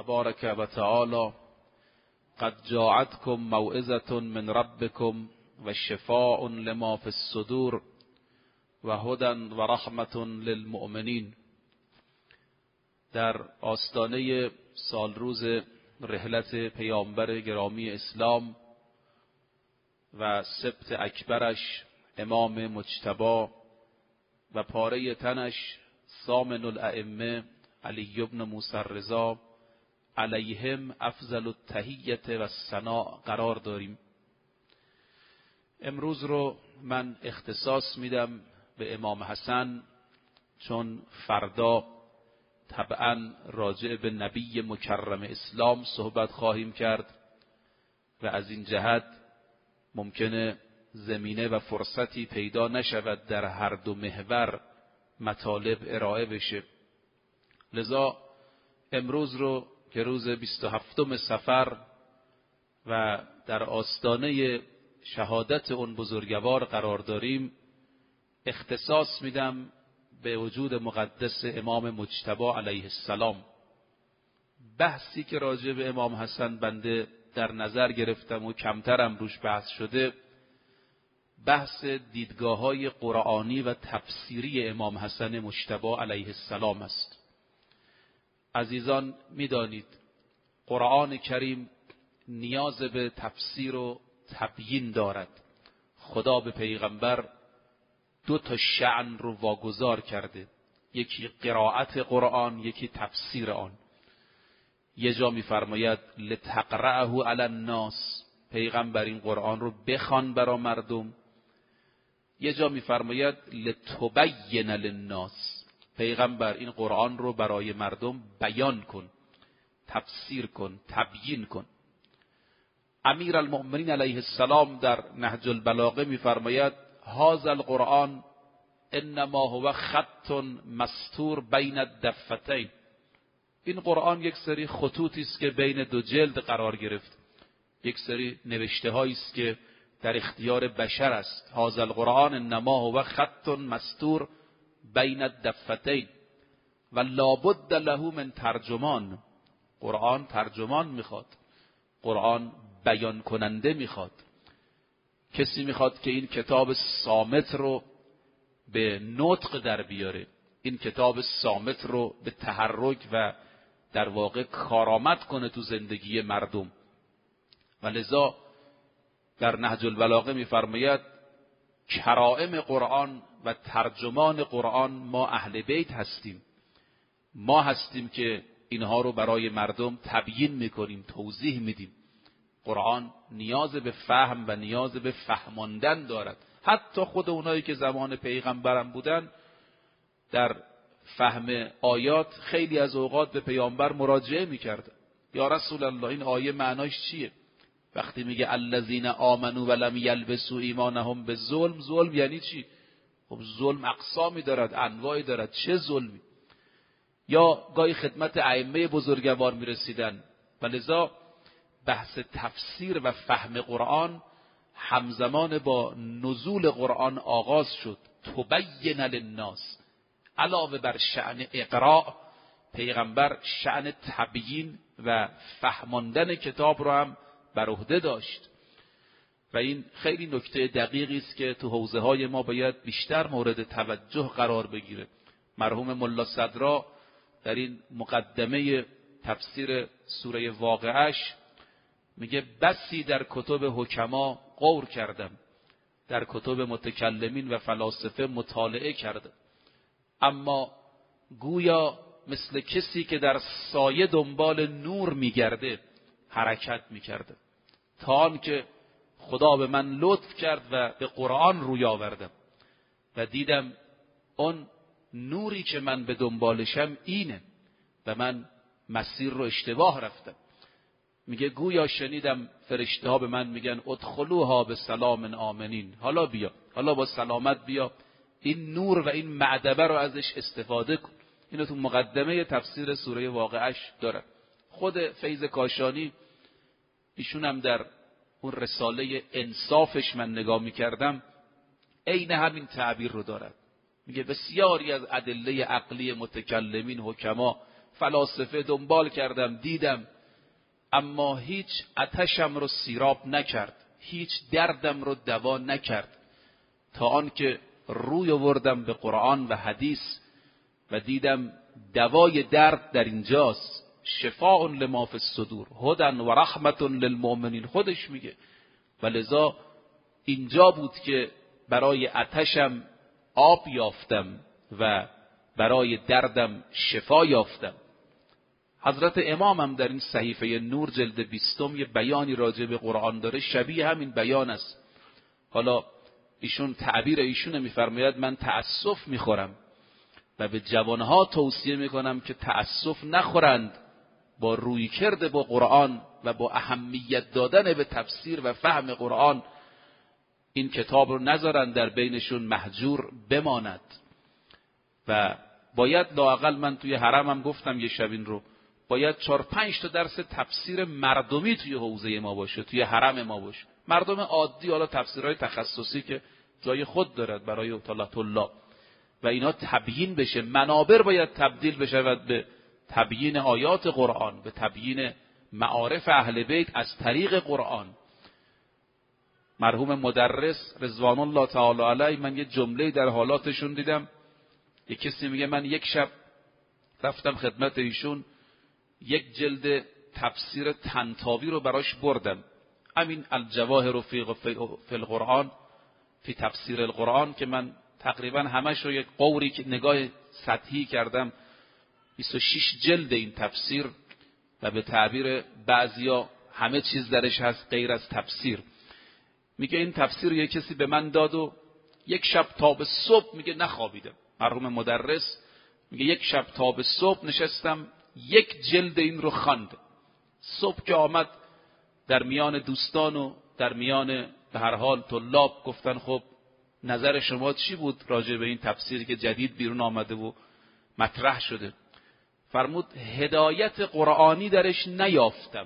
تبارک و تعالی قد جاءتكم موعظة من ربكم و شفاء لما في الصدور و هدى و رحمة للمؤمنین. در آستانه سالروز رحلت پیامبر گرامی اسلام و سبت اکبرش امام مجتبی و پاره تنش ثامن الائمه علی بن موسی الرضا علیهم افضل التحیة و الثناء قرار داریم. امروز رو من اختصاص میدم به امام حسن، چون فردا طبعا راجع به نبی مکرم اسلام صحبت خواهیم کرد و از این جهت ممکنه زمینه و فرصتی پیدا نشود در هر دو محور مطالب ارائه بشه. لذا امروز رو که روز 27 صفر و در آستانه شهادت اون بزرگوار قرار داریم، اختصاص میدم به وجود مقدس امام مجتبی علیه السلام. بحثی که راجع به امام حسن بنده در نظر گرفتم و کمترم روش بحث شده، بحث دیدگاه‌های قرآنی و تفسیری امام حسن مجتبی علیه السلام است. عزیزان میدانید قرآن کریم نیاز به تفسیر و تبیین دارد. خدا به پیغمبر دو تا شأن رو واگذار کرده، یکی قرائت قرآن، یکی تفسیر آن. یه جا میفرماید لتقرأه علی الناس، پیغمبر این قرآن رو بخوان برای مردم. یه جا میفرماید لتبین للناس، پیغمبر این قرآن رو برای مردم بیان کن، تفسیر کن، تبیین کن. امیر المؤمنین علیه السلام در نهج البلاغه میفرماید هذا القرآن انما هو خط مستور بین الدفتین، این قرآن یک سری خطوطی است که بین دو جلد قرار گرفت، یک سری نوشته هایی است که در اختیار بشر است. هذا القرآن انما هو خط مستور بین الدفتین و لابد له من ترجمان، قرآن ترجمان میخواد، قرآن بیان کننده میخواد. کسی میخواد که این کتاب صامت رو به نطق در بیاره، این کتاب صامت رو به تحرک و در واقع کارآمد کنه تو زندگی مردم. و لذا در نهج البلاغه میفرماید کرائم قرآن و ترجمان قرآن ما اهل بیت هستیم، ما هستیم که اینها رو برای مردم تبیین میکنیم، توضیح میدیم. قرآن نیاز به فهم و نیاز به فهماندن دارد. حتی خود اونایی که زمان پیغمبرم بودن در فهم آیات خیلی از اوقات به پیامبر مراجعه میکرد. یا رسول الله این آیه معناش چیه؟ وقتی میگه الذین آمنوا ولم یلبسوا ایمانهم بالظلم، ظلم یعنی چی؟ خب ظلم اقسامی دارد، انواعی دارد، چه ظلمی؟ یا گاهی خدمت ائمه بزرگوار میرسیدن. ولذا بحث تفسیر و فهم قرآن همزمان با نزول قرآن آغاز شد. تبین للناس، علاوه بر شأن اقراء، پیغمبر شأن تبیین و فهماندن کتاب رو هم بر عهده داشت. و این خیلی نکته دقیقی است که تو حوزه های ما باید بیشتر مورد توجه قرار بگیره. مرحوم ملا صدرا در این مقدمه تفسیر سوره واقعه‌اش میگه بسی در کتب حکما غور کردم، در کتب متکلمین و فلاسفه مطالعه کردم، اما گویا مثل کسی که در سایه دنبال نور میگرده حرکت میکرده، تا آنکه خدا به من لطف کرد و به قرآن روی آوردم و دیدم اون نوری که من به دنبالشم اینه و من مسیر رو اشتباه رفتم. میگه گویا شنیدم فرشته ها به من میگن ادخلوها به سلام آمنین، حالا بیا، حالا با سلامت بیا، این نور و این معدبه رو ازش استفاده کن. اینو تو مقدمه تفسیر سوره واقعه‌اش داره. خود فیض کاشانی ایشون هم در اون رساله انصافش من نگاه میکردم عین همین تعبیر رو دارد. میگه بسیاری از ادله عقلی متکلمین حکما فلاسفه دنبال کردم، دیدم، اما هیچ آتشم رو سیراب نکرد، هیچ دردم رو دوا نکرد، تا آنکه روی آوردم به قرآن و حدیث و دیدم دوای درد در اینجاست. شفاء لما فی الصدور هدی و رحمت للمؤمنین خودش میگه. و لذا اینجا بود که برای آتشم آب یافتم و برای دردم شفا یافتم. حضرت امام هم در این صحیفه نور جلد 20 یه بیانی راجع به قرآن داره، شبیه همین بیان است. حالا ایشون تعبیر ایشون میفرماید من تأسف میخورم و به جوانها توصیه میکنم که تأسف نخورند با رویکرد با قرآن و با اهمیت دادن به تفسیر و فهم قرآن این کتاب رو نذارن در بینشون محجور بماند. و باید لااقل، من توی حرمم گفتم یه شب این رو، باید 4-5 تا درس تفسیر مردمی توی حوزه ما باشه، توی حرم ما باشه. مردم عادی، حالا تفسیرهای تخصصی که جای خود دارد برای طلاب و اینا تبیین بشه. منابر باید تبدیل بشود به تبیین آیات قرآن، به تبیین معارف اهل بیت از طریق قرآن. مرحوم مدرس رضوان الله تعالی علیه، من یه جمله در حالاتشون دیدم، یک کسی میگه من یک شب رفتم خدمت ایشون، یک جلد تفسیر طنطاوی رو براش بردم، همین الجواهر فی القرآن فی تفسیر القرآن، که من تقریبا همش رو یک قوری که نگاه سطحی کردم، 26 جلد این تفسیر و به تعبیر بعضیا همه چیز درش هست غیر از تفسیر. میگه این تفسیر یک کسی به من داد و یک شب تا به صبح میگه نخوابیدم. مرحوم مدرس میگه یک شب تا به صبح نشستم یک جلد این رو خواند. صبح که آمد در میان دوستان و در میان به هر حال طلاب گفتن خب نظر شما چی بود راجع به این تفسیری که جدید بیرون آمده و مطرح شده؟ فرمود هدایت قرآنی درش نیافتم،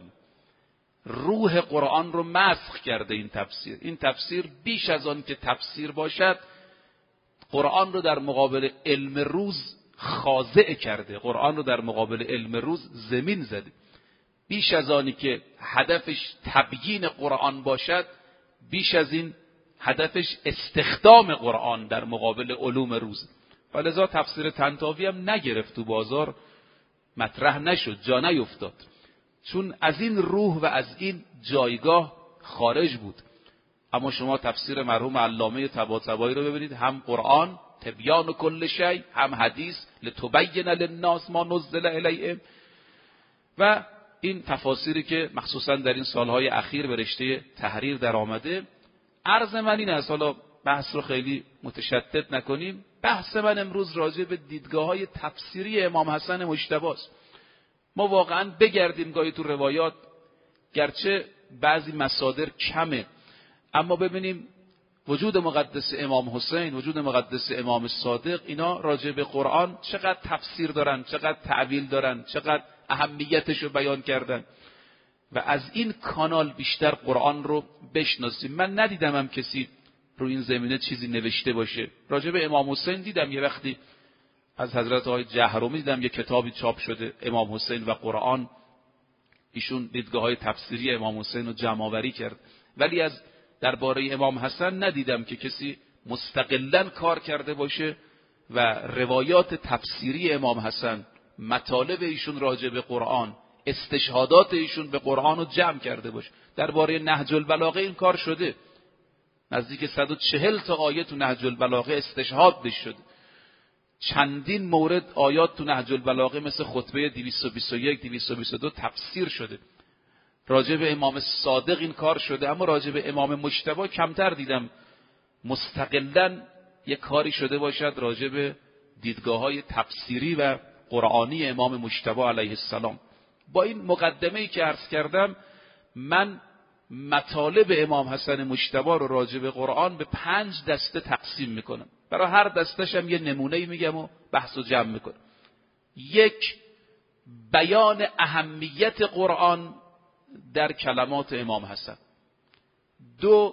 روح قرآن رو مسخ کرده این تفسیر. این تفسیر بیش از آن که تفسیر باشد قرآن رو در مقابل علم روز خاضع کرده، قرآن رو در مقابل علم روز زمین زده. بیش از آنی که هدفش تبیین قرآن باشد، بیش از این هدفش استخدام قرآن در مقابل علوم روز. ولذا تفسیر طنطاوی هم نگرفت تو بازار، مطرح نشد، جا نیفتاد، چون از این روح و از این جایگاه خارج بود. اما شما تفسیر مرحوم علامه طباطبایی رو ببینید، هم قرآن تبیان کل شیء، هم حدیث لتبین للناس ما نزل الیهم. و این تفاسیری که مخصوصا در این سالهای اخیر به رشته تحریر در آمده. عرض من این است، حالا بحث رو خیلی متشدد نکنیم، بحث من امروز راجع به دیدگاه‌های تفسیری امام حسن مجتبی است. ما واقعا بگردیم گاهی تو روایات، گرچه بعضی مصادر کمه، اما ببینیم وجود مقدس امام حسین، وجود مقدس امام صادق، اینا راجع به قرآن چقدر تفسیر دارن، چقدر تعویل دارن، چقدر اهمیتش رو بیان کردن. و از این کانال بیشتر قرآن رو بشناسیم. من ندیدم هم کسی رو این زمینه چیزی نوشته باشه. راجع به امام حسین دیدم یه وقتی از حضرت آقای جهرومی دیدم یه کتابی چاپ شده، امام حسین و قرآن، ایشون دیدگاه‌های تفسیری امام حسین رو جمع‌آوری کرد. ولی از درباره امام حسن ندیدم که کسی مستقلاً کار کرده باشه و روایات تفسیری امام حسن، مطالب ایشون راجع به قرآن، استشهادات ایشون به قرآن رو جمع کرده باشه. درباره نهج البلاغه این کار شده، نزدیک 140 تا آیه تو نهج البلاغه استشهاد بش شده. چندین مورد آیات تو نهج البلاغه مثل خطبه 221 222 تفسیر شده. راجع به امام صادق این کار شده، اما راجع به امام مجتبی کمتر دیدم مستقلاً یک کاری شده باشد راجع به دیدگاه‌های تفسیری و قرآنی امام مجتبی علیه السلام. با این مقدمه‌ای که عرض کردم، من مطالب امام حسن مجتبی رو راجع به قرآن به 5 دسته تقسیم میکنم. برای هر دستش هم یه نمونه‌ای میگم و بحث و جمع میکنم. 1، بیان اهمیت قرآن در کلمات امام حسن. 2،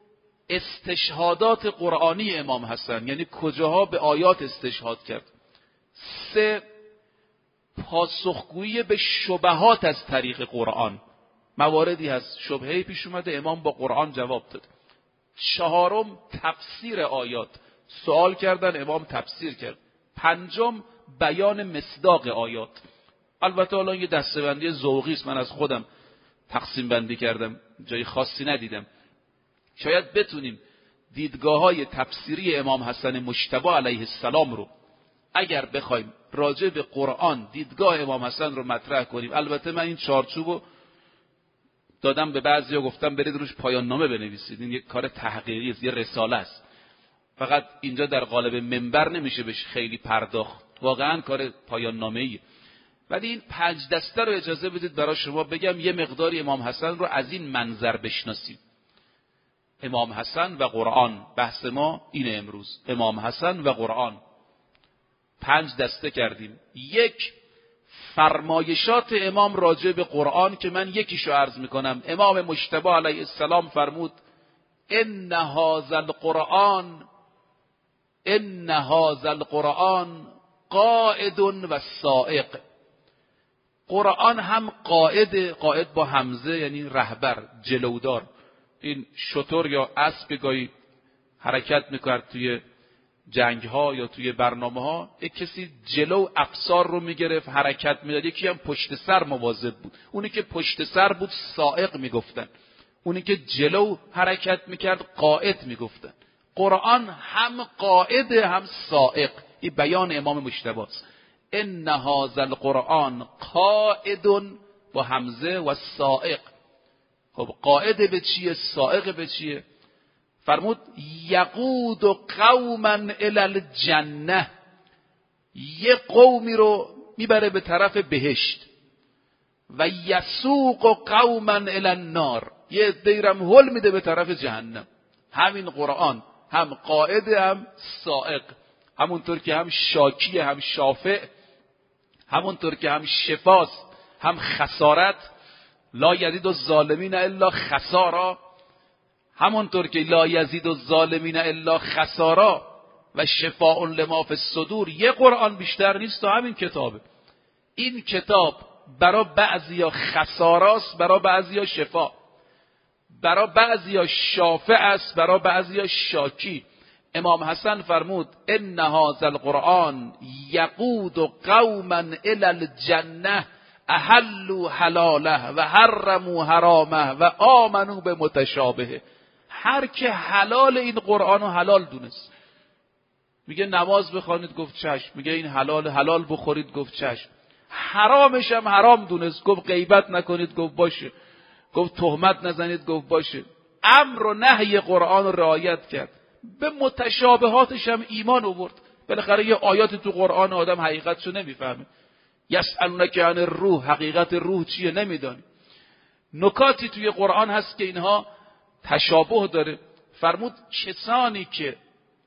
استشهادات قرآنی امام حسن، یعنی کجاها به آیات استشهاد کرد. 3، پاسخگویی به شبهات از طریق قرآن. مواردی هست شبهه‌ای پیش اومده، امام با قرآن جواب داد. چهارم تفسیر آیات، سوال کردن امام تفسیر کرد. پنجم بیان مصداق آیات. البته الان یه دسته‌بندی ذوقی است، من از خودم تقسیم بندی کردم، جای خاصی ندیدم. شاید بتونیم دیدگاه‌های تفسیری امام حسن مجتبی علیه السلام رو اگر بخوایم راجع به قرآن دیدگاه امام حسن رو مطرح کنیم. البته من این چارچوبو دادم به بعضیا، گفتم برید روش پایان نامه بنویسید، این یک کار تحقیقی است، یه رساله است. فقط اینجا در قالب منبر نمیشه بهش خیلی پرداخت، واقعا کار پایان نامه‌ایه. ولی این 5 دسته رو اجازه بدید برای شما بگم، یه مقداری امام حسن رو از این منظر بشناسیم. امام حسن و قرآن، بحث ما اینه امروز، امام حسن و قرآن. 5 دسته کردیم. یک، فرمایشات امام راجع به قرآن که من یکیشو عرض میکنم. امام مجتبی علیه السلام فرمود ان هذا القرآن قائد و سائق. قرآن هم قائد با همزه یعنی رهبر، جلودار. این شتر یا اسب گاهی حرکت میکرد توی جنگ ها یا توی برنامه ها، یک کسی جلو افسار رو میگرفت حرکت میداد، یکی هم پشت سر مواظب بود. اونی که پشت سر بود سائق میگفتن، اونی که جلو حرکت میکرد قائد میگفتن. قرآن هم قائد هم سائق. این بیان امام مجتبی است. ان هذا القرآن قائد با همزه و سائق. خب قائد به چیه؟ سائق به چیه؟ فرمود یقود قوما الی الجنه، یه قومی رو میبره به طرف بهشت. و یسوق قوما الی النار، یه دیرم هل میده به طرف جهنم. همین قرآن هم قائد هم سائق، همونطور که هم شاکی هم شافع، همونطور که هم شفاست هم خسارت. لا یزید الظالمین الا خسارا، همونطور که لا یزید الظالمین الا خسارا و شفاء لما فی الصدور. یه قرآن بیشتر نیست تا همین کتابه. این کتاب برای بعضیا خساراست، برای بعضیا شفا، برای بعضیا شافع است، برای بعضیا شاکی. امام حسن فرمود ان هذا القرآن یقود قوما الی الجنه احلوا حلاله و حرموا حرامه و آمنوا به متشابهه. هر که حلال این قرآن رو حلال دونست، میگه نماز بخوانید گفت چشم، میگه این حلال بخورید گفت چشم، حرامش هم حرام دونست، گفت غیبت نکنید گفت باشه، گفت تهمت نزنید گفت باشه. امر و نهی قرآن رو رعایت کرد. به متشابهاتش هم ایمان آورد. بالاخره یه آیات تو قرآن آدم حقیقتشو نمیفهمه. یسألونک عن الروح، حقیقت روح چیه نمیدانی. نکاتی توی قرآن هست که اینها تشابه داره. فرمود کسانی که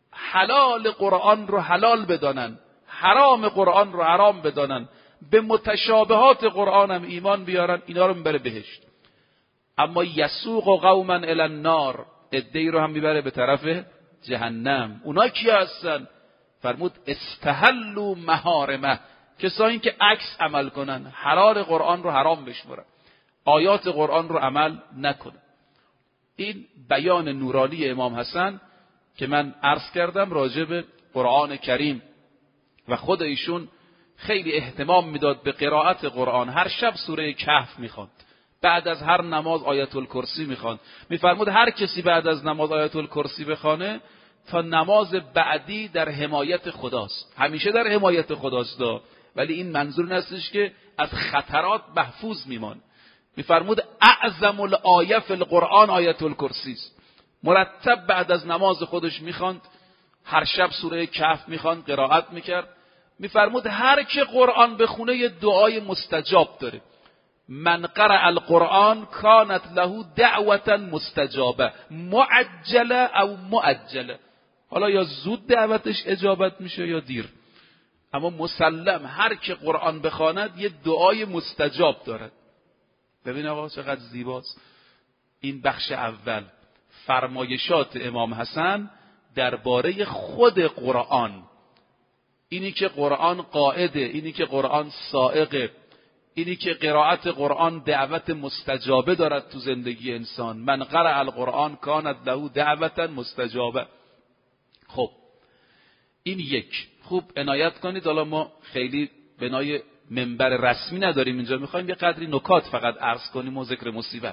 حلال قرآن رو حلال بدانن، حرام قرآن رو حرام بدانن، به متشابهات قرآن هم ایمان بیارن، اینا رو میبره بهشت. اما یسوق قوما الی النار، عده‌ای رو هم میبره به طرف جهنم. اونا کی هستن؟ فرمود استحلوا محارمه، کسایی که عکس عمل کنن، حلال قرآن رو حرام بشمرن، آیات قرآن رو عمل نکنن. این بیان نورانی امام حسن که من عرض کردم راجع به قرآن کریم. و خود ایشون خیلی اهتمام میداد به قرائت قرآن. هر شب سوره کهف میخواند، بعد از هر نماز آیت الکرسی میخواند. میفرمود هر کسی بعد از نماز آیت الکرسی بخونه تا نماز بعدی در حمایت خداست. همیشه در حمایت خداست، ولی این منظور نیستش که از خطرات محفوظ میمان. میفرمود اعظم الآیه فی القرآن آیت الکرسی است. مرتب بعد از نماز خودش میخواند، هر شب سوره کهف میخواند، قرائت میکرد. میفرمود هر که قرآن بخونه یه دعای مستجاب داره. من قرأ القرآن کانت له دعوة مستجابه معجله او مؤجله. حالا یا زود دعوتش اجابت میشه یا دیر، اما مسلم هر که قرآن بخواند یه دعای مستجاب دارد. ببین آقا چقدر زیباست. این بخش اول فرمایشات امام حسن درباره خود قرآن. اینی که قرآن قاعده، اینی که قرآن سائقه، اینی که قرائت قرآن دعوت مستجابه دارد تو زندگی انسان. من قرأ القرآن کانت له دعوتا مستجابه. خب این یک. خوب عنایت کنید، حالا ما خیلی بنای منبر رسمی نداریم اینجا، میخوایم یه قدری نکات فقط عرض کنیم و ذکر مصیبت.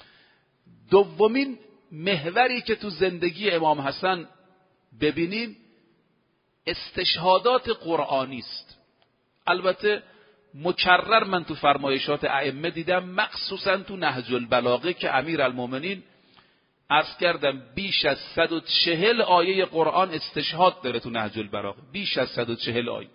دومین محوری که تو زندگی امام حسن ببینیم استشهادات قرآنی است. البته مکرر من تو فرمایشات ائمه دیدم، مخصوصا تو نهج البلاغه که امیرالمومنین عرض کردم بیش از 140 آیه قرآن استشهاد داره تو نهج البلاغه، بیش از 140 آیه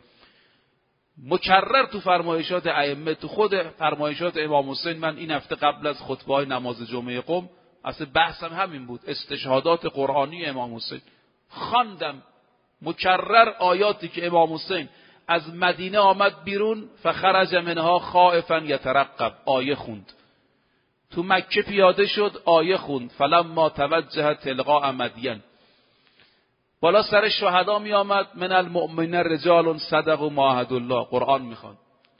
مکرر تو فرمایشات ائمه. تو خود فرمایشات امام حسین من این هفته قبل از خطبه نماز جمعه قم اصلا بحثم همین بود، استشهادات قرآنی امام حسین. خواندم مکرر آیاتی که امام حسین از مدینه آمد بیرون، فخرج منها خائفا یترقب، آیه خوند. تو مکه پیاده شد، آیه خوند. فلما توجه تلقاء مدین، بالا سر شهدا می آمد، من المؤمنین رجال صدقوا ما عاهدوا الله، قرآن میخوان.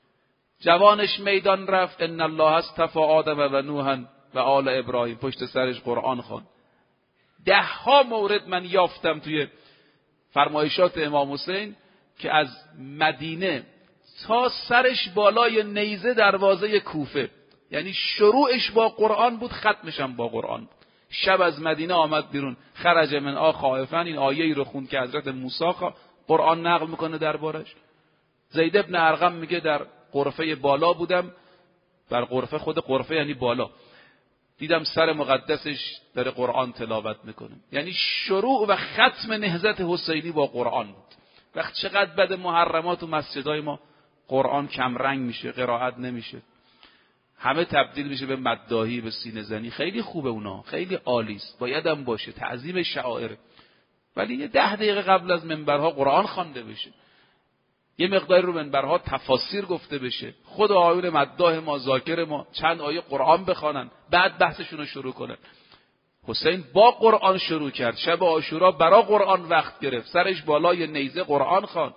جوانش میدان رفت، ان الله اصطفى آدم و نوحا و آل ابراهیم، پشت سرش قرآن خوان. 10 مورد من یافتم توی فرمایشات امام حسین که از مدینه تا سرش بالای نیزه دروازه کوفه، یعنی شروعش با قرآن بود، ختمش هم با قرآن بود. شب از مدینه آمد بیرون، خرج من خائفا، این آیه‌ای رو خوند که حضرت موسی قرآن نقل میکنه دربارش. زید ابن ارقم میگه در غرفه بالا بودم، بر غرفه، خود غرفه یعنی بالا، دیدم سر مقدسش داره قرآن تلاوت میکنه. یعنی شروع و ختم نهضت حسینی با قرآن بود. وقت چقدر بد محرمات و مسجدهای ما قرآن کم رنگ میشه، قرائت نمیشه، همه تبدیل میشه به مداحی، به سینه زنی. خیلی خوبه اونا، خیلی عالی است، باید هم باشه، تعظیم شعائر. ولی یه 10 دقیقه قبل از منبرها قرآن خوانده بشه، یه مقداری رو منبرها تفاسیر گفته بشه، خود آیون مداح ما، ذاکر ما چند آیه قرآن بخوانن، بعد بحثشون رو شروع کنن. حسین با قرآن شروع کرد، شب عاشورا برا قرآن وقت گرفت، سرش بالای نیزه قرآن خواند.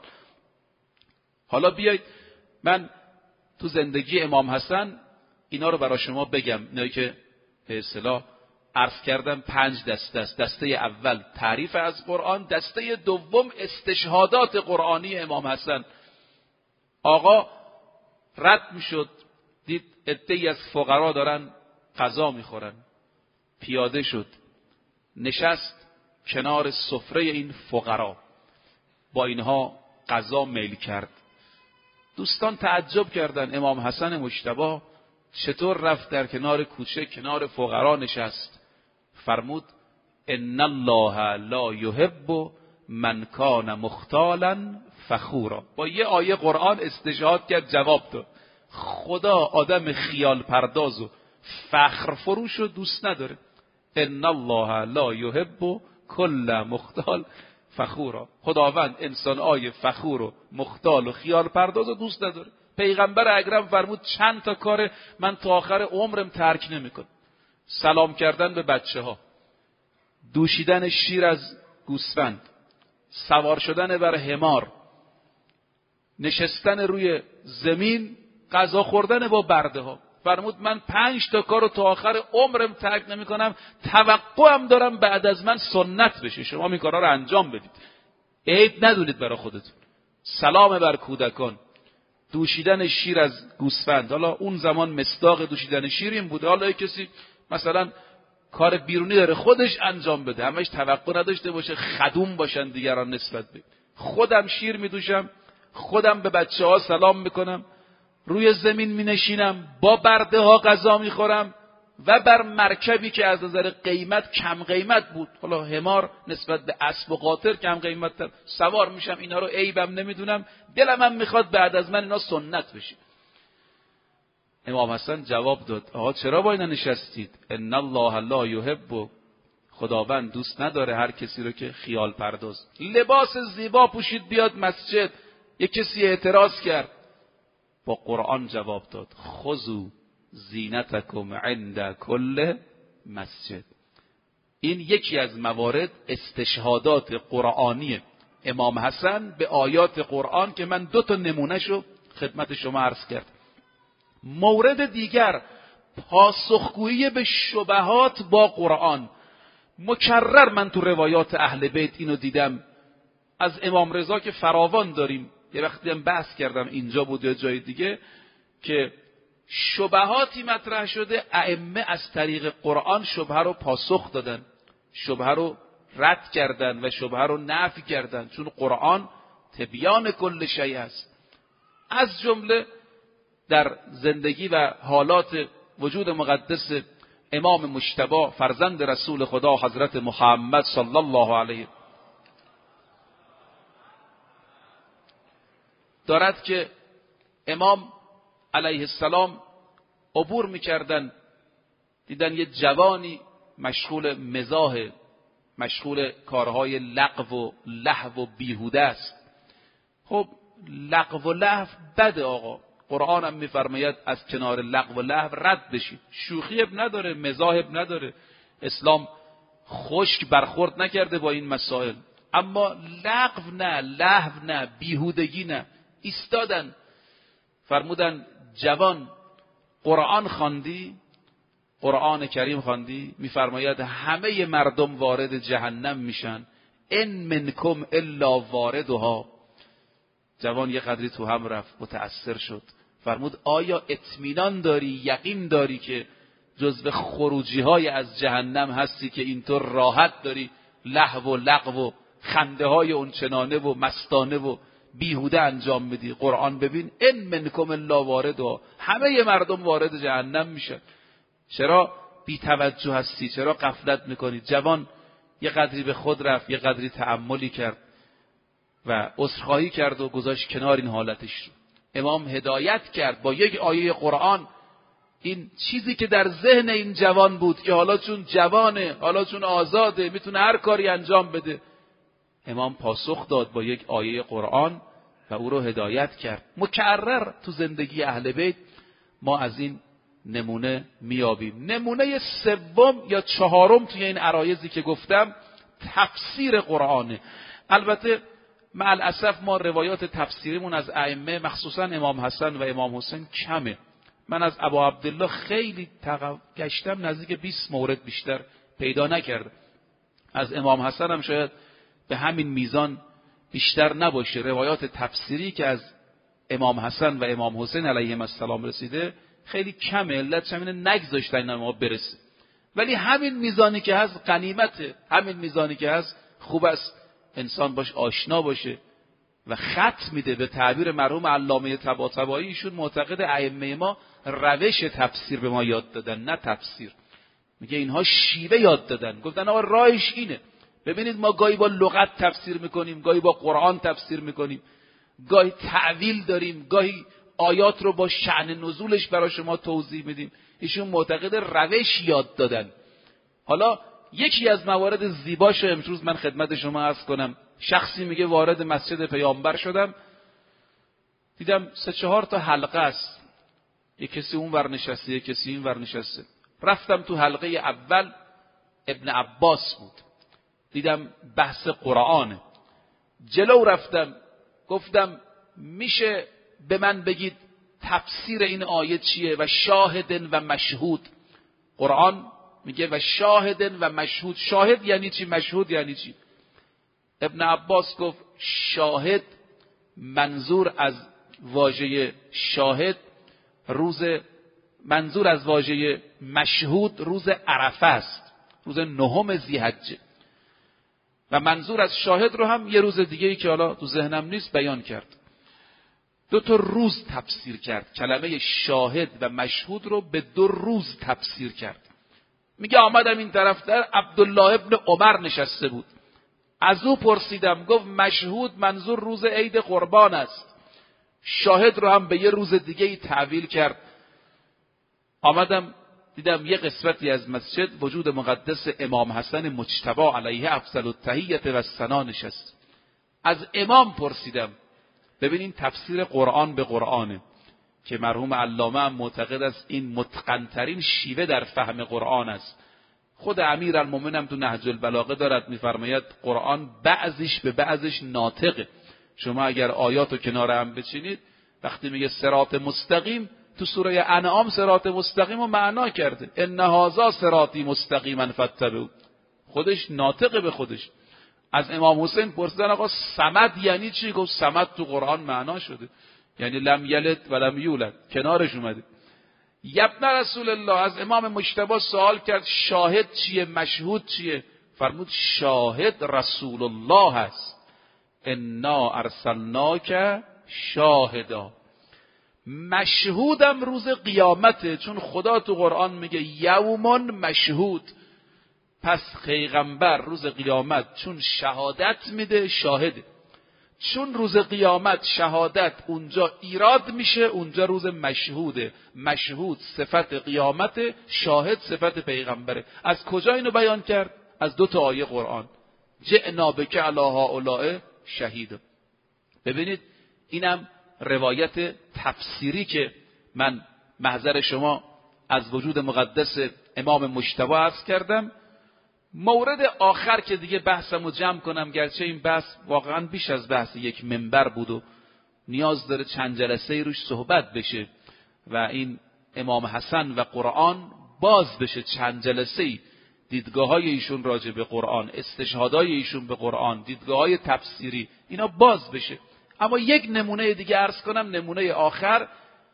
حالا بیایید من تو زندگی امام حسن اینا رو برای شما بگم، اینایی که به اصطلاح عرض کردم 5 دسته است. دسته اول تعریف از قرآن، دسته دوم استشهادات قرآنی امام حسن. آقا رد میشد، دید عده‌ای از فقرا دارن غذا میخورن، پیاده شد، نشست کنار سفره این فقرا، با اینها غذا میل کرد. دوستان تعجب کردند امام حسن مجتبی چطور رفت در کنار کوچه کنار فقرا نشست؟ فرمود ان الله لا یحب من کان مختالا فخورا. با یه آیه قرآن استشهاد کرد، جواب داد. خدا آدم خیال پرداز و فخر فروش رو دوست نداره. ان الله لا یحب کل مختال فخورا. خداوند انسان آیه فخور و مختال و خیال پرداز رو دوست نداره. پیغمبر اکرم فرمود چند تا کار من تا آخر عمرم ترک نمیکنم: سلام کردن به بچه‌ها، دوشیدن شیر از گوسفند، سوار شدن بر حمار، نشستن روی زمین، غذا خوردن با برده ها. فرمود من 5 تا کار رو تا آخر عمرم ترک نمیکنم، توقعم دارم بعد از من سنت بشه، شما این کارا رو انجام بدید، عیب ندونید برای خودتون. سلام بر کودکان، دوشیدن شیر از گوسفند. حالا اون زمان مصداق دوشیدن شیر این بوده، حالا کسی مثلا کار بیرونی داره خودش انجام بده، همش توقع نداشته باشه خدوم باشن دیگران نسبت به. خودم شیر میدوشم، خودم به بچه‌ها سلام میکنم، روی زمین مینشینم، با برده ها غذا میخورم و بر مرکبی که از نظر قیمت کم قیمت بود، حالا حمار نسبت به اسب و قاطر کم قیمت تر، سوار میشم. اینا رو عیبم نمیدونم، دلم هم میخواد بعد از من اینا سنت بشه. امام حسن جواب داد آقا چرا با اینا نشستید؟ ان الله لا یحب، خداوند دوست نداره هر کسی رو که خیال پرداز. لباس زیبا پوشید بیاد مسجد، یک کسی اعتراض کرد، با قرآن جواب داد خذوا زینتکم عند کل مسجد. این یکی از موارد استشهادات قرآنیه. امام حسن به آیات قرآن که من 2 نمونهشو خدمت شما عرض کردم. مورد دیگر، پاسخگویی به شبهات با قرآن. مکرر من تو روایات اهل بیت اینو دیدم، از امام رضا که فراوان داریم، یه وقتی هم بحث کردم اینجا بود یا جای دیگه، که شبهاتی مطرح شده، ائمه از طریق قرآن شبهه رو پاسخ دادن، شبهه رو رد کردن و شبهه رو نفی کردن، چون قرآن تبیان کل شیء است. از جمله در زندگی و حالات وجود مقدس امام مجتبی فرزند رسول خدا حضرت محمد صلی الله علیه دارد که امام علیه السلام عبور میکردن، دیدن یه جوانی مشغول مزاح، مشغول کارهای لغو و لهو و بیهوده است. خب لغو و لهو بده آقا، قرآن هم میفرماید از کنار لغو و لهو رد بشید. شوخی نداره، مزاح نداره، اسلام خشک برخورد نکرده با این مسائل. اما لغو نه، لهو نه، بیهودگی نه. ایستادن فرمودن جوان قرآن خواندی؟ قرآن کریم خواندی؟ میفرماید همه مردم وارد جهنم میشن، ان منکم الا واردها. جوان یه قدری تو هم رفت، متأثر شد، فرمود آیا اطمینان داری، یقین داری که جزو خروجی های از جهنم هستی که اینطور راحت داری لهو و لغو و خنده های اونچنانه و مستانه و بیهوده انجام میدی؟ قرآن ببین، ان منکم الا واردها، همه مردم وارد جهنم میشن. چرا بی توجه هستی؟ چرا غفلت میکنی؟ جوان یه قدری به خود رفت، یه قدری تأملی کرد و عذرخواهی کرد و گذاشت کنار این حالتش رو. امام هدایت کرد با یک آیه قرآن این چیزی که در ذهن این جوان بود که حالا چون جوانه، حالا چون آزاده، میتونه هر کاری انجام بده، امام پاسخ داد با یک آیه قرآن و او رو هدایت کرد. مکرر تو زندگی اهل بیت ما از این نمونه میابیم. نمونه 3 یا 4 توی این عرایضی که گفتم تفسیر قرآنه. البته مع الاسف ما روایات تفسیریمون از ائمه مخصوصا امام حسن و امام حسین کمه. من از ابا عبدالله خیلی گشتم، نزدیک 20 مورد بیشتر پیدا نکردم. از امام حسن هم شاید به همین میزان بیشتر نباشه. روایات تفسیری که از امام حسن و امام حسین علیهم السلام رسیده خیلی کمه، علتش همینه نگذاشتن ما برسه. ولی همین میزانی که هست غنیمته، همین میزانی که هست خوب است انسان باش آشنا باشه و خط میده. به تعبیر مرحوم علامه طباطبایی، ایشون معتقد ائمه ما روش تفسیر به ما یاد دادن، نه تفسیر. میگه اینها شیوه یاد دادن، گفتن آقا راهش اینه. ببینید ما گاهی با لغت تفسیر میکنیم، گاهی با قرآن تفسیر میکنیم، گاهی تعویل داریم، گاهی آیات رو با شأن نزولش برای شما توضیح میدیم. ایشون معتقد روش یاد دادن. حالا یکی از موارد زیباش امروز من خدمت شما عرض کنم. شخصی میگه وارد مسجد پیامبر شدم، دیدم 3-4 تا حلقه است، یک کسی اون ور نشسته، یک کسی این ور نشسته. رفتم تو حلقه اول، ابن عباس بود، دیدم بحث قرآنه. جلو رفتم گفتم میشه به من بگید تفسیر این آیه چیه؟ و شاهدن و مشهود. قرآن میگه و شاهدن و مشهود. شاهد یعنی چی؟ مشهود یعنی چی؟ ابن عباس گفت شاهد، منظور از واژه شاهد منظور از واژه مشهود روز عرفه است، روز 9 ذی‌حجه. و منظور از شاهد رو هم یه روز دیگه‌ای که حالا تو ذهنم نیست بیان کرد. 2 تا روز تفسیر کرد. کلمه شاهد و مشهود رو به 2 روز تفسیر کرد. میگه آمدم این طرف، در عبدالله ابن عمر نشسته بود. از او پرسیدم، گفت مشهود منظور روز عید قربان است. شاهد رو هم به یه روز دیگه‌ای تعویل کرد. آمدم دیدم یه قسمتی از مسجد وجود مقدس امام حسن مجتبی علیه افضل التحیة و الثنا نشست. از امام پرسیدم. ببینین تفسیر قرآن به قرآنه که مرحوم علامه هم معتقد است این متقن‌ترین شیوه در فهم قرآن است. خود امیرالمومنین تو نهج البلاغه دارد میفرماید قرآن بعضیش به بعضش ناطقه. شما اگر آیاتو کنار هم بچینید، وقتی میگه صراط مستقیم، تو سوره انعام صراط مستقیم رو معنا کرده، ان هذا صراطی مستقیما فاتبعوه، خودش ناطقه به خودش. از امام حسین پرسیدن آقا صمد یعنی چی؟ گفت صمد تو قرآن معنا شده، یعنی لم یلد و لم یولد، کنارش اومده. ابن رسول الله از امام مجتبی سوال کرد شاهد چیه، مشهود چیه؟ فرمود شاهد رسول الله است، انا ارسلناک شاهدا. مشهودم روز قیامته، چون خدا تو قرآن میگه یومون مشهود. پس پیغمبر روز قیامت چون شهادت میده شاهده، چون روز قیامت شهادت اونجا ایراد میشه، اونجا روز مشهوده. مشهود صفت قیامت، شاهد صفت پیغمبره. از کجا اینو بیان کرد؟ از 2 آیه قرآن، جئنا بک علی هؤلاء شهید. ببینید اینم روایت تفسیری که من محضر شما از وجود مقدس امام مجتبی عرض کردم. مورد آخر که دیگه بحثمو جمع کنم، گرچه این بحث واقعا بیش از بحث یک منبر بود و نیاز داره چند جلسه روش صحبت بشه و این امام حسن و قرآن باز بشه چند جلسه، دیدگاه‌های ایشون راجع به قرآن، استشهادهای ایشون به قرآن، دیدگاه‌های تفسیری، اینا باز بشه. اما یک نمونه دیگه عرض کنم، نمونه آخر،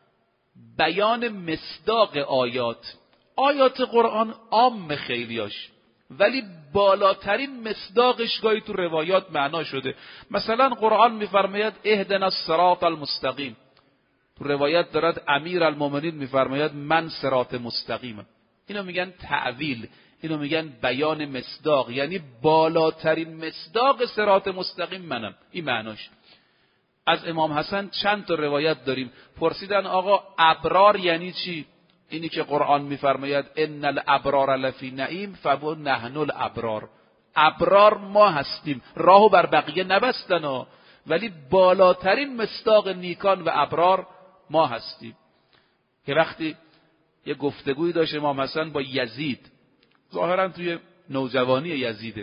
بیان مصداق آیات. آیات قرآن عام خیلیاش، ولی بالاترین مصداقش گاهی تو روایات معنا شده. مثلا قرآن میفرماید اهدنا الصراط المستقیم، تو روایت دارد امیرالمومنین میفرماید من صراط مستقیم. اینو میگن تعویل، اینو میگن بیان مصداق، یعنی بالاترین مصداق صراط مستقیم منم. این معناش. از امام حسن چند تا روایت داریم. پرسیدن آقا ابرار یعنی چی؟ اینی که قرآن میفرماید ان الابرار لفی نعیم فهو نحن الابرار. ابرار ما هستیم، راهو بر بقیه نبستن ولی بالاترین مصداق نیکان و ابرار ما هستیم. که وقتی یه گفتگویی داشت امام حسن با یزید، ظاهرا توی نوجوانی یزیده،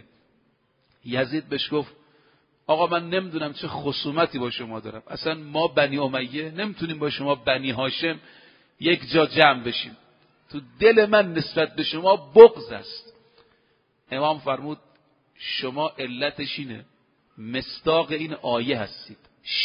یزید بهش گفت آقا من نمیدونم چه خصومتی با شما دارم، اصلا ما بنی امیه نمیتونیم با شما بنی هاشم یک جا جمع بشیم، تو دل من نسبت به شما بغض است. امام فرمود شما علتش اینه، مصداق این آیه هستید،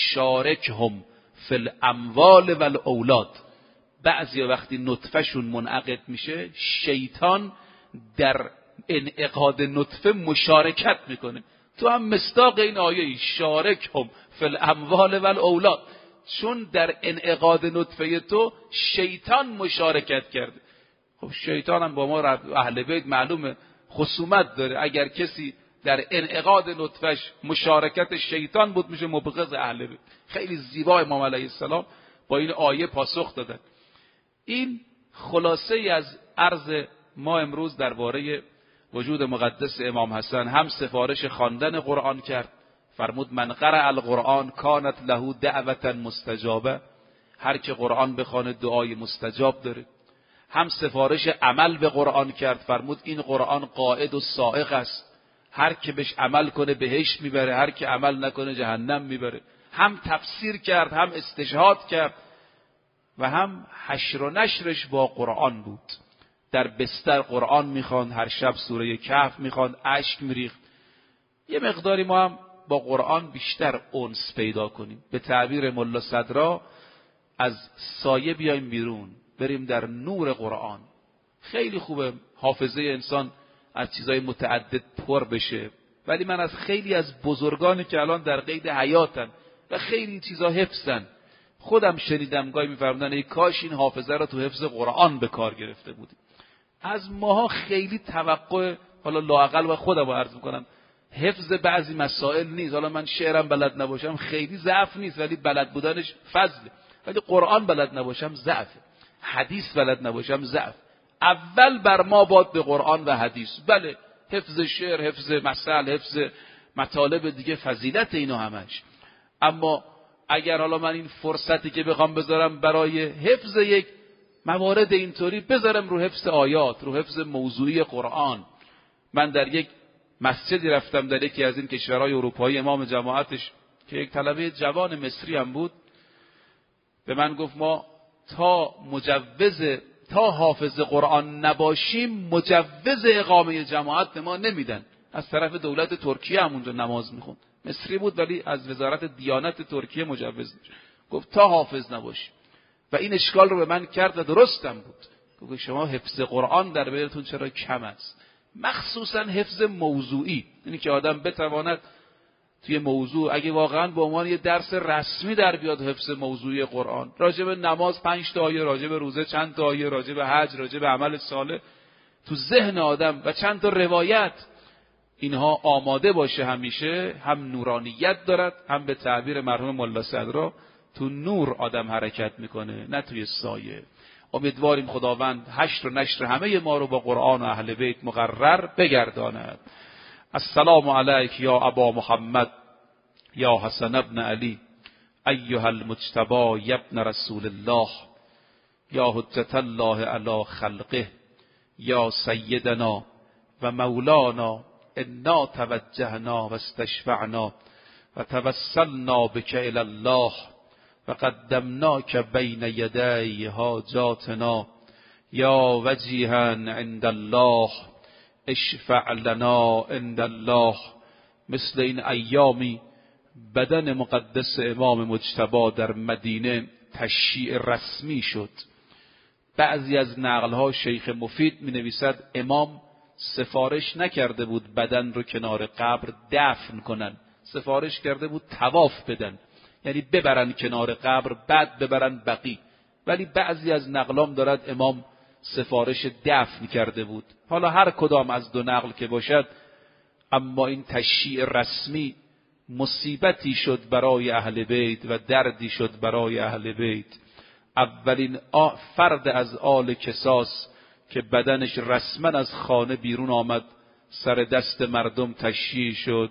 شارکهم فی الاموال و الاولاد. بعضی وقتی نطفهشون منعقد میشه، شیطان در انعقاد نطفه مشارکت میکنه. تو هم مصداق این آیه شارکهم فی الاموال و الاولاد، چون در انعقاد نطفه تو شیطان مشارکت کرده. خب شیطان هم با ما اهل بیت معلومه خصومت داره، اگر کسی در انعقاد نطفهش مشارکت شیطان بود میشه مبغض اهل بیت. خیلی زیبا امام علیه السلام با این آیه پاسخ دادن. این خلاصه از عرض ما امروز درباره وجود مقدس امام حسن. هم سفارش خواندن قرآن کرد، فرمود من قرأ القرآن کانت له دعوة مستجابه، هر که قرآن بخونه دعای مستجاب داره. هم سفارش عمل به قرآن کرد، فرمود این قرآن قائد و سائق است، هر که بهش عمل کنه بهشت میبره، هر که عمل نکنه جهنم میبره. هم تفسیر کرد، هم استشهاد کرد و هم حشر و نشرش با قرآن بود. در بستر قرآن میخواند، هر شب سوره کهف میخواند، اشک میریخت. یه مقداری ما هم با قرآن بیشتر انس پیدا کنیم. به تعبیر ملا صدرا از سایه بیایم بیرون، بریم در نور قرآن. خیلی خوبه حافظه انسان از چیزای متعدد پر بشه، ولی من از خیلی از بزرگانی که الان در قید حیاتن و خیلی چیزا حفظن، خودم شنیدم گاهی میفرمودن ای کاش این حافظه را تو حفظ قرآن به کار گرفته بودیم. از ماها خیلی توقع، حالا لااقل و خودم رو عرض میکنم، حفظ بعضی مسائل نیست. حالا من شعرم بلد نباشم خیلی ضعف نیست، ولی بلد بودنش فضله. ولی قرآن بلد نباشم ضعفه، حدیث بلد نباشم ضعف. اول بر ما باد به قرآن و حدیث. بله حفظ شعر، حفظ مثل، حفظ مطالب دیگه فضیلت اینو همش. اما اگر حالا من این فرصتی که بخوام بذارم برای حفظ یک موارد اینطوری بذارم رو حفظ آیات، رو حفظ موضوعی قرآن. من در یک مسجدی رفتم در یکی از این کشورهای اروپایی، امام جماعتش که یک طلبه جوان مصری هم بود، به من گفت ما تا حافظ قرآن نباشیم مجوز اقامه جماعت به ما نمیدن. از طرف دولت ترکیه هم اونجا نماز میخوند، مصری بود ولی از وزارت دیانت ترکیه مجوز میشه. گفت تا حافظ نباشیم. و این اشکال رو به من کرد و درستم بود. گفت شما حفظ قرآن در بینتون چرا کم است؟ مخصوصا حفظ موضوعی، یعنی که آدم بتواند توی موضوع، اگه واقعا به عنوان یه درس رسمی در بیاد حفظ موضوعی قرآن، راجع به نماز 5 تا آیه، راجع به روزه چند تا آیه، راجع به حج، راجع به عمل صالح تو ذهن آدم و چند تا روایت، اینها آماده باشه همیشه، هم نورانیت دارد، هم به تعبیر مرحوم ملا صدرا تو نور آدم حرکت میکنه نه توی سایه. امیدواریم خداوند حشر و نشر همه ما رو با قرآن و اهل بیت مقرر بگرداند. السلام علیک یا ابا محمد یا حسن ابن علی ایها المجتبی یا ابن رسول الله یا حجت الله علی خلقه یا سیدنا و مولانا انا توجهنا و استشفعنا و توسلنا بک الی الله و قدمناک بین یدی حاجاتنا یا وجیها عند الله اشفع لنا عند الله. مثل این ایامی بدن مقدس امام مجتبی در مدینه تشییع رسمی شد. بعضی از نقلها شیخ مفید می نویسد امام سفارش نکرده بود بدن رو کنار قبر دفن کنن، سفارش کرده بود طواف بدن، یعنی ببرن کنار قبر بعد ببرن بقی. ولی بعضی از نقلام دارد امام سفارش دفن کرده بود. حالا هر کدام از دو نقل که باشد، اما این تشییع رسمی مصیبتی شد برای اهل بیت و دردی شد برای اهل بیت. اولین فرد از آل کساس که بدنش رسما از خانه بیرون آمد سر دست مردم تشییع شد.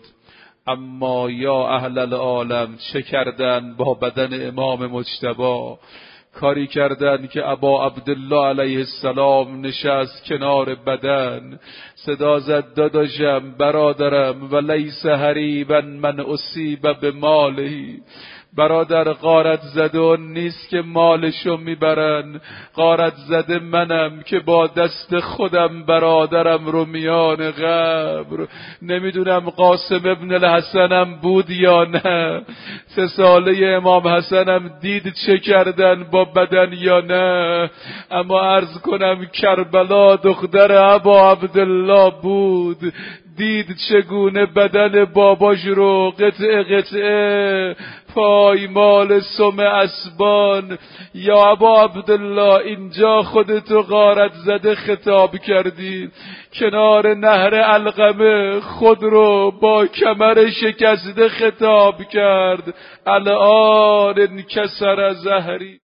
اما یا اهل العالم چه کردن با بدن امام مجتبی؟ کاری کردن که ابا عبدالله علیه السلام نشست کنار بدن، صدا زد داداشم برادرم و لیس حریبا من اصیب به مالهی. برادر غارت زده اون نیست که مالشو میبرن، غارت زده منم که با دست خودم برادرم رو میان قبر. نمیدونم قاسم ابن الحسنم بود یا نه، 3 ساله امام حسنم دید چه کردن با بدن یا نه. اما عرض کنم کربلا دختر ابا عبدالله بود، دید چگونه بدن باباش رو قطعه قطعه پایمال سم اسبان. یا ابا عبدالله اینجا خودتو غارت زده خطاب کردی، کنار نهر علقمه خود رو با کمر شکسته خطاب کرد. الان انکسر زهری.